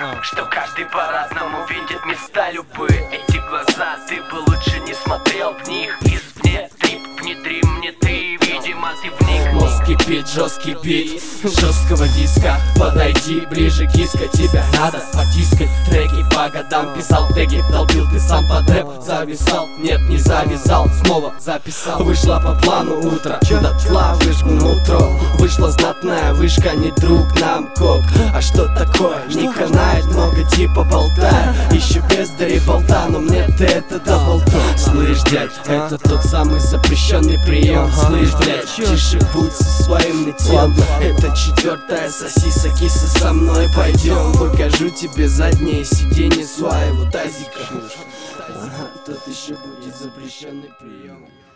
что каждый по-разному видит места любые. Эти глаза, ты бы лучше не смотрел в них. Извне трип, внедри мне ты, видимо ты вник. Мозг кипит, жесткий бит жесткого диска. Подойди ближе, киска, тебя надо потискать. Треки по годам писал теги, долбил ты сам под рэп. Зависал, нет, не завязал, снова записал. Вышла по плану утро, дотла выжгу нутро. Вышла знатная вышка, не друг нам коп. А что такое? Не канает, много типа болтает. Ищу бездари болта, но мне ты это доболтал. Слышь, дядь, это тот самый запрещенный прием. Слышь, блядь, тише будь со своим нытьем. Это четвертая сосиса, киса, со мной пойдем. Покажу тебе заднее сиденье своего тазика. Тут еще будет запрещенный прием.